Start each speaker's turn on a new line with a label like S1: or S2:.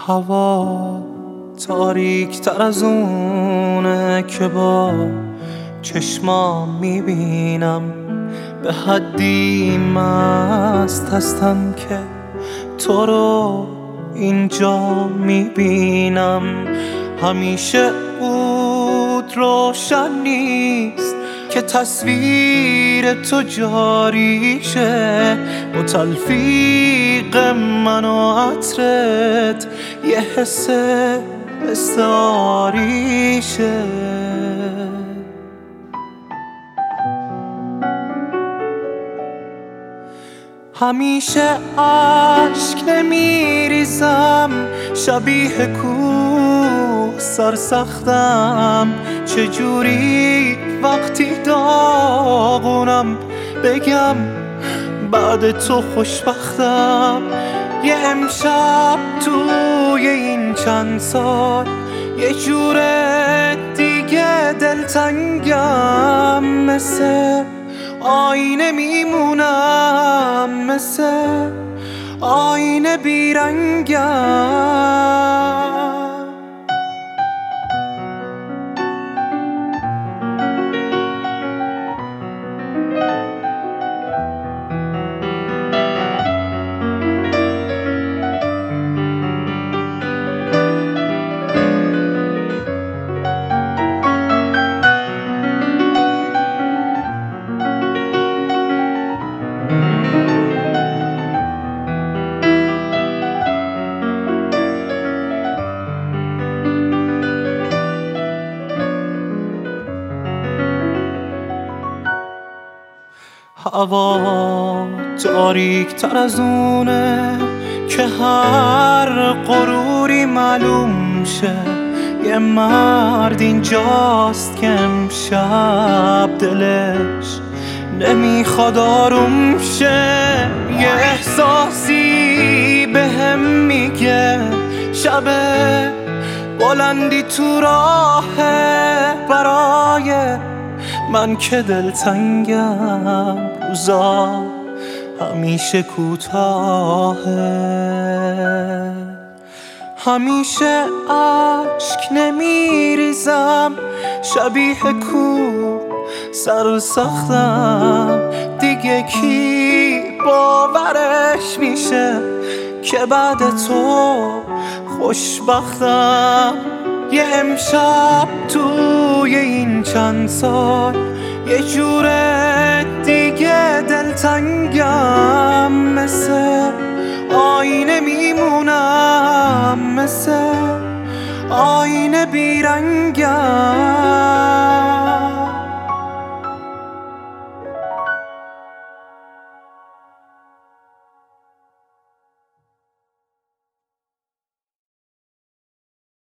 S1: هوا تاریک تر از اونه که با چشمام میبینم، به حدی مست هستم که تو رو اینجا میبینم. همیشه بود روشن نیست که تصویر تو جاری شه، با تلفیق من و عطرت یه حس استعاری شه. همیشه عشق نمیریزم، شبیه کوه سرسختم، چجوری وقتی داغونم بگم بعد تو خوشبختم. یه امشب توی این چند سال یه جور دیگه دلتنگم، مثل آینه میمونم، مثل آینه بیرنگم. هوا تاریک تر از اونه که هر غروری معلوم شه، یه مرد اینجاست که امشب دلش نمیخواد آروم شه. یه احساسی بهم میگه شب بلندی تو راهه برای من که دلتنگم، روزا همیشه کوتاهه. همیشه عشق نمیریزم، شبیه کوه سرسختم، دیگه کی باورش میشه که بعد تو خوشبختم. یه امشب توی این چند سال یه جور دیگه دلتنگم، مثل آینه میمونم، مثل آینه بیرنگم.